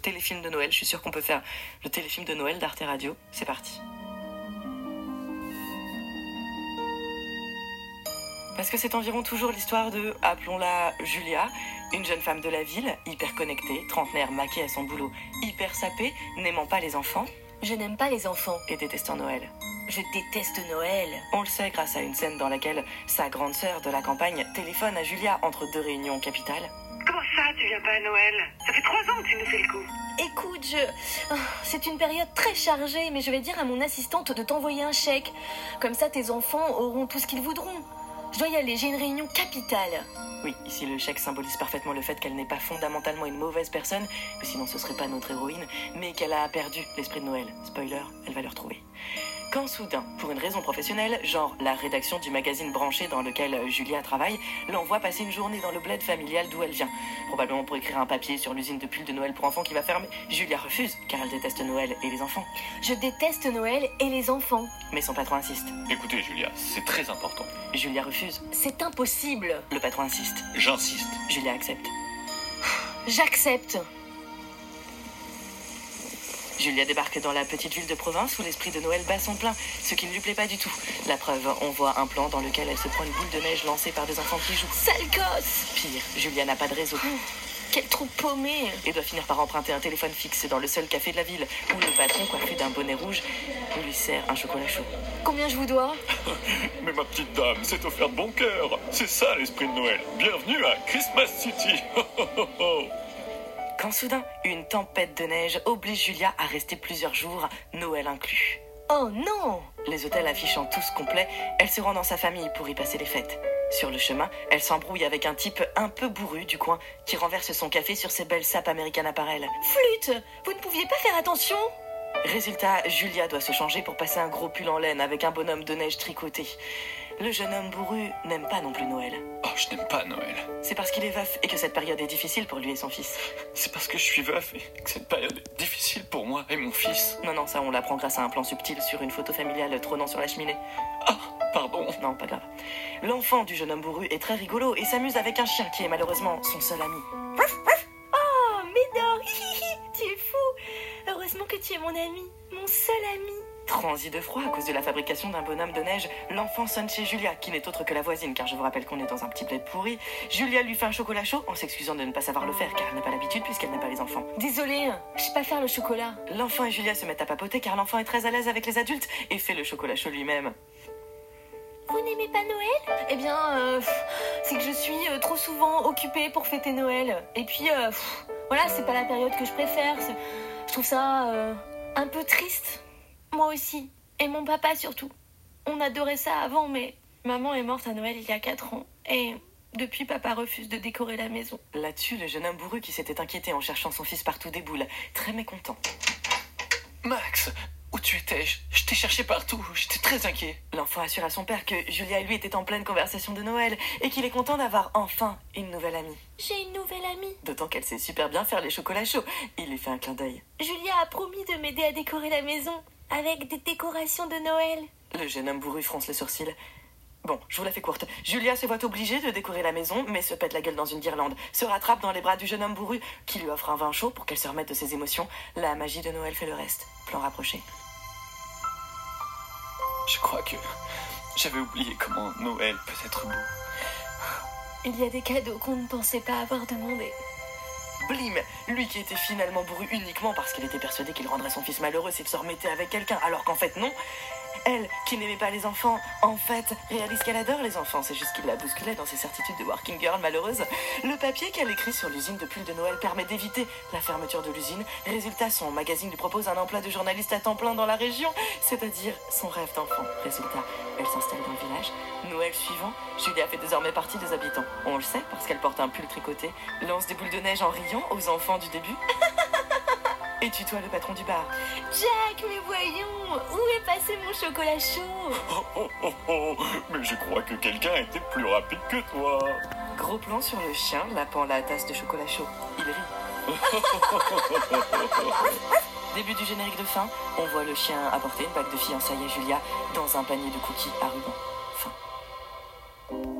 téléfilm de Noël. Je suis sûre qu'on peut faire le téléfilm de Noël d'Arte Radio. C'est parti. Parce que c'est environ toujours l'histoire de, appelons-la Julia, une jeune femme de la ville, hyper connectée, trentenaire, maquée à son boulot, hyper sapée, n'aimant pas les enfants. Je n'aime pas les enfants. Et détestant Noël. Je déteste Noël. On le sait grâce à une scène dans laquelle sa grande sœur de la campagne téléphone à Julia entre deux réunions capitales. Comment ça, tu viens pas à Noël? Ça fait 3 ans que tu nous fais le coup. Écoute, c'est une période très chargée, mais je vais dire à mon assistante de t'envoyer un chèque. Comme ça, tes enfants auront tout ce qu'ils voudront. Je dois y aller, j'ai une réunion capitale. Oui, ici le chèque symbolise parfaitement le fait qu'elle n'est pas fondamentalement une mauvaise personne, sinon ce serait pas notre héroïne, mais qu'elle a perdu l'esprit de Noël. Spoiler, elle va le retrouver. Quand soudain, pour une raison professionnelle, genre la rédaction du magazine branché dans lequel Julia travaille, l'envoie passer une journée dans le bled familial d'où elle vient. Probablement pour écrire un papier sur l'usine de pulls de Noël pour enfants qui va fermer. Julia refuse, car elle déteste Noël et les enfants. Je déteste Noël et les enfants. Mais son patron insiste. Écoutez, Julia, c'est très important. Julia refuse. C'est impossible. Le patron insiste. J'insiste. Julia accepte. J'accepte. Julia débarque dans la petite ville de province où l'esprit de Noël bat son plein, ce qui ne lui plaît pas du tout. La preuve, on voit un plan dans lequel elle se prend une boule de neige lancée par des enfants qui jouent. Sale gosse! Pire, Julia n'a pas de réseau. Quel trou paumé! Et doit finir par emprunter un téléphone fixe dans le seul café de la ville, où le patron, coiffé d'un bonnet rouge, lui sert un chocolat chaud. Combien je vous dois? Mais ma petite dame, c'est offert de bon cœur. C'est ça l'esprit de Noël. Bienvenue à Christmas City. Quand soudain, une tempête de neige oblige Julia à rester plusieurs jours, Noël inclus. Oh non! Les hôtels affichant tous complets, elle se rend dans sa famille pour y passer les fêtes. Sur le chemin, elle s'embrouille avec un type un peu bourru du coin qui renverse son café sur ses belles sapes American Apparel. Flûte! Vous ne pouviez pas faire attention? Résultat, Julia doit se changer pour passer un gros pull en laine avec un bonhomme de neige tricoté. Le jeune homme bourru n'aime pas non plus Noël. Oh, je n'aime pas Noël. C'est parce qu'il est veuf et que cette période est difficile pour lui et son fils. C'est parce que je suis veuf et que cette période est difficile pour moi et mon fils. Non, ça on l'apprend grâce à un plan subtil sur une photo familiale trônant sur la cheminée. Ah, pardon. Non, pas grave. L'enfant du jeune homme bourru est très rigolo et s'amuse avec un chien qui est malheureusement son seul ami. Oh, Médor! Tu es fou! Heureusement que tu es mon ami, mon seul ami. Transi de froid à cause de la fabrication d'un bonhomme de neige, l'enfant sonne chez Julia, qui n'est autre que la voisine, car je vous rappelle qu'on est dans un petit bled pourri. Julia lui fait un chocolat chaud, en s'excusant de ne pas savoir le faire, car elle n'a pas l'habitude puisqu'elle n'a pas les enfants. Désolée, je sais pas faire le chocolat. L'enfant et Julia se mettent à papoter, car l'enfant est très à l'aise avec les adultes, et fait le chocolat chaud lui-même. Vous n'aimez pas Noël? Eh bien, c'est que je suis trop souvent occupée pour fêter Noël. Et puis, voilà, c'est pas la période que je préfère. Je trouve ça un peu triste. Moi aussi. Et mon papa surtout. On adorait ça avant, mais maman est morte à Noël il y a 4 ans. Et depuis, papa refuse de décorer la maison. Là-dessus, le jeune homme bourru qui s'était inquiété en cherchant son fils partout déboule, très mécontent. Max, où tu étais? Je t'ai cherché partout, j'étais très inquiet. L'enfant assure à son père que Julia et lui étaient en pleine conversation de Noël et qu'il est content d'avoir enfin une nouvelle amie. J'ai une nouvelle amie. D'autant qu'elle sait super bien faire les chocolats chauds. Il lui fait un clin d'œil. Julia a promis de m'aider à décorer la maison avec des décorations de Noël. Le jeune homme bourru fronce les sourcils. Bon, je vous la fais courte. Julia se voit obligée de décorer la maison, mais se pète la gueule dans une guirlande, se rattrape dans les bras du jeune homme bourru, qui lui offre un vin chaud pour qu'elle se remette de ses émotions. La magie de Noël fait le reste. Plan rapproché. Je crois que j'avais oublié comment Noël peut être beau. Il y a des cadeaux qu'on ne pensait pas avoir demandés. Blim! Lui qui était finalement bourru uniquement parce qu'il était persuadé qu'il rendrait son fils malheureux s'il se remettait avec quelqu'un, alors qu'en fait non. Elle, qui n'aimait pas les enfants, en fait, réalise qu'elle adore les enfants. C'est juste qu'il la bousculait dans ses certitudes de working girl malheureuse. Le papier qu'elle écrit sur l'usine de pulls de Noël permet d'éviter la fermeture de l'usine. Résultat, son magazine lui propose un emploi de journaliste à temps plein dans la région, c'est-à-dire son rêve d'enfant. Résultat, elle s'installe dans le village. Noël suivant, Julia fait désormais partie des habitants. On le sait parce qu'elle porte un pull tricoté, lance des boules de neige en riant aux enfants du début et tutoie le patron du bar. Jack, mais voyons, où est passé mon chocolat chaud? Mais je crois que quelqu'un était plus rapide que toi. Gros plan sur le chien lapant la tasse de chocolat chaud. Il rit. Début du générique de fin, on voit le chien apporter une bague de fiançailles à Julia dans un panier de cookies à ruban.